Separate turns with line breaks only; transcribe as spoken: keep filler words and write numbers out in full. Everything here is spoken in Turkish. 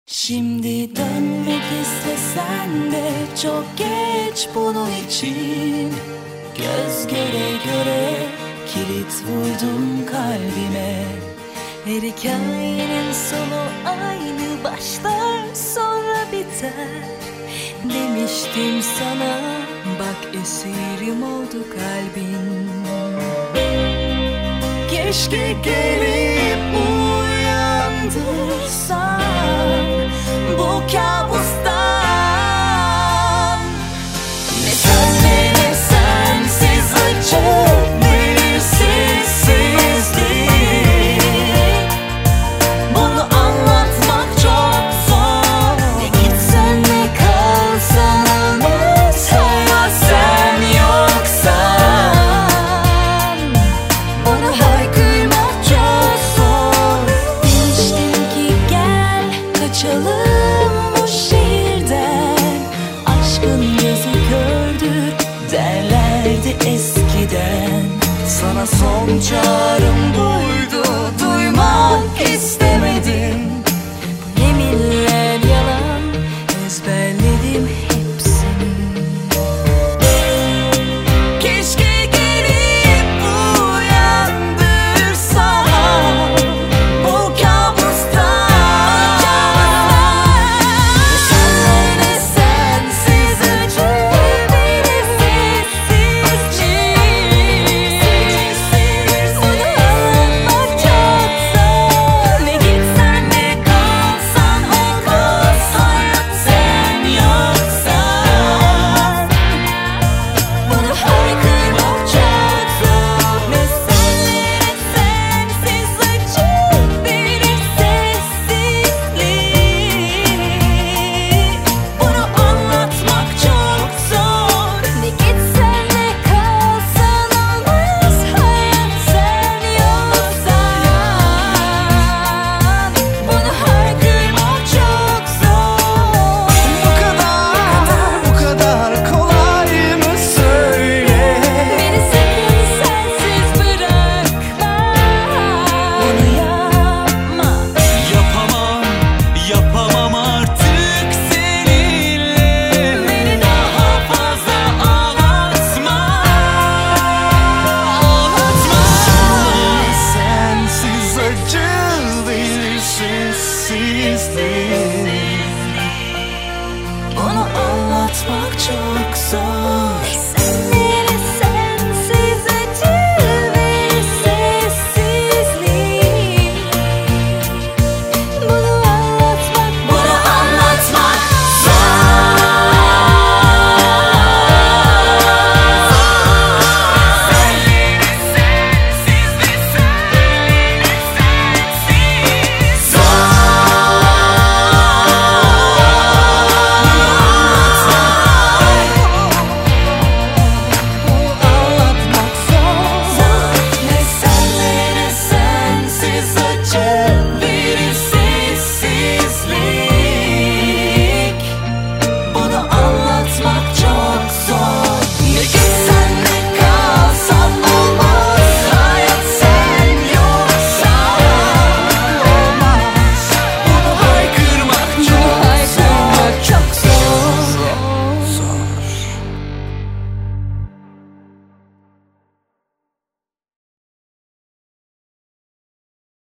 Şimdi dönmek istesen de çok geç bunun için. Göz göre göre kilit vurdum kalbime. Her hikayenin sonu aynı, başlar sonra biter. Demiştim sana, bak esirim oldu kalbin. Keşke gelip uyandırsan bu kabustan. Ne senle ne sensiz acı, belirsizsizlik. Bunu anlatmak çok zor. Ne gitsen ne kalsan olmaz hayat sen yoksan. Bunu haykırmak çok zor. Demiştim ki gel kaçalım bu şehirden. Aşkın gözü kördür derlerdi eskiden. Sana son çağrım buydu, duymak istemedim. Bu yeminler yalan, ezberledim hepsini. Keşke gelip uyandırsan bu kabustan. Senle ne sensiz acı, belirsizlik. Bunu anlatmak çok zor. Ne gitsen ne kalsan olmaz hayat sen yoksan. Bunu haykırmak çok zor. Ne senle ne sensiz acı, belirsizlik. Bunu anlatmak çok zor. Ne gitsen ne kalsan olmaz hayat sen yoksan. Bunu haykırmak çok zor.
Bu kadar, bu kadar kolay mı söyle?
Beni sakın sensiz bırakma. Bunu yapma.
Yapamam, yapamam artık seninle.
Beni daha fazla ağlatma. Ağlatma.
Sensiz acı, belirsizsizlik.
Bunu anlatmak çok zor.